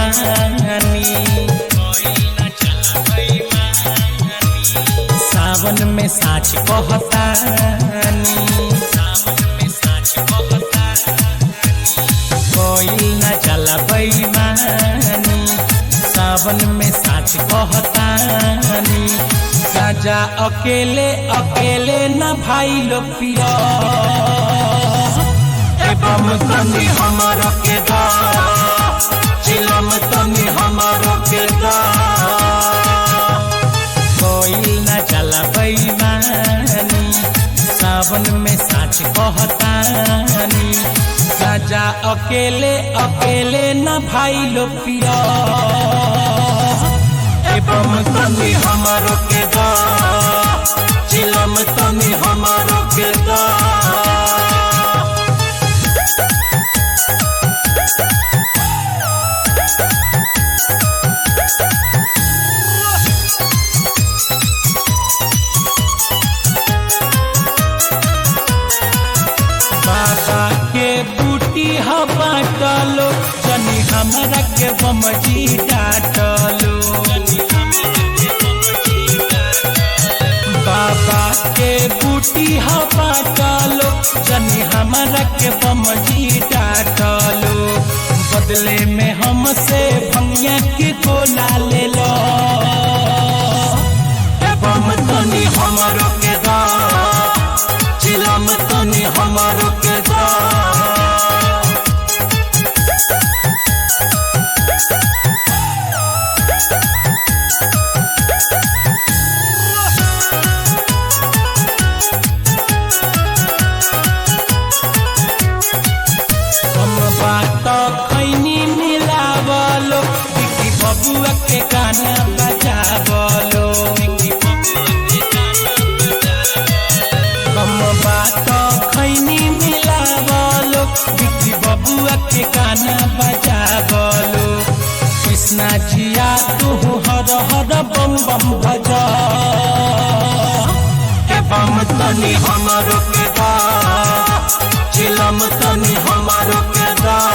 बेईमानी सावन में साच कहतानी कोई न चला बेईमानी सावन में साच कहतानी गाजा अकेले अकेले न भाई लो पिया एवं तनी हमारो के दा चिलम तनी हमारो के दा कोई न चला बेईमानी सावन में साच कहतानी गाजा अकेले अकेले न भाई लो पिया एवं तनी हमारो के दा चिलम तनी हमारो के दा बाबा के बूटी हवा डालो जनी हमरा के बमजी डाटलो बाबा के बूटी हवा डालो जनी हमरा के बमजी डाटलो बदले में हमसे भंगिया के गोला ले लो बम तनी हमारो के दा चिलम तनी हमारो के दा हम बात खैनी मिलावलो बिकी बबुआ के गाना बजावलो हम बात खैनी मिलावलो बिकी बबुआ के गाना बजावलो कृष्णा जिया तू हर हर बम बम भजा बम तनी हमारो के दा चिलम तनी हमारो के दा